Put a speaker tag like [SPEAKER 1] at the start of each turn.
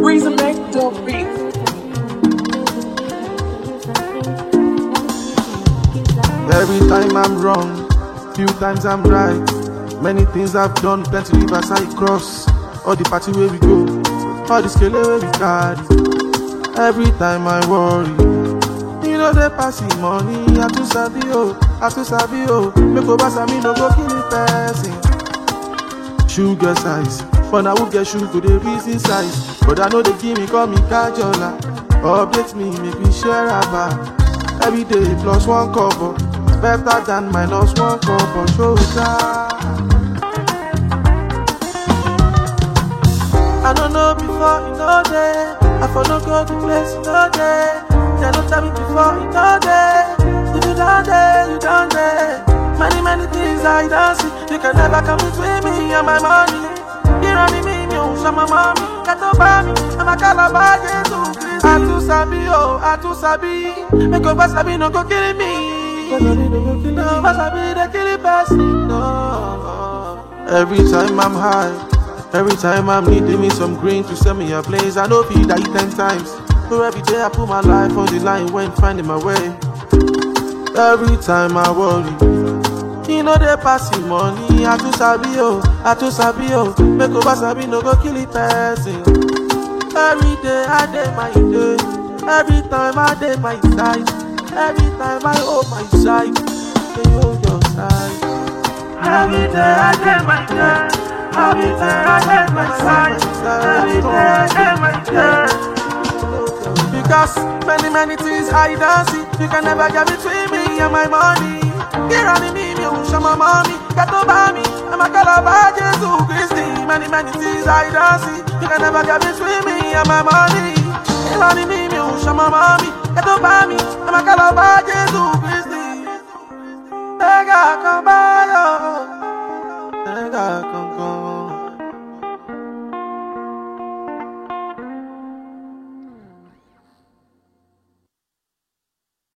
[SPEAKER 1] Reason make the beat.
[SPEAKER 2] Every time I'm wrong, few times I'm right. Many things I've done, plenty rivers I cross. All the party where we go, all the scale where we carry. Every time I worry, you know they passing money. I too sabi oh, make over me no go kill the person. Sugar size, but I will get sugar the reason size. But I know they give me, call me Kajola. Update me, make me share about. Every day plus one cover, better than minus one cover. Sugar. I don't know before you know that. I follow go to place you know that. They don't tell me before you know that. You don't there, you don't there. Many things I don't see. You can never come between me and my money. You run me, you show my mommy. Get over me, I'm a calabar, Jesus. I too sabi. Make over sabi, no go kill me. No, but sabi, they kill the person. No. Every time I'm high, every time I'm needing me some green to send me a place, I know feed I eat 10 times. So every day I put my life on the line when finding my way. Every time I worry, you know they passing money. I too sabi oh. Make over sabi no go kill the person. Every day I day my day. Every time I day my side. Every time I hold my side. They hold your side. Every day I day my day. Every day I day my side. Every day I day my day. Because many things I don't see. You can never get between me and my money. Here on me, you show my mommy. Get over me, I'm a calabar, Jesus Christ. Many things I don't see. You can never get between me and my money. Here on me, you show my mommy. Get over me, I'm a calabar, Jesus Christ. Come back.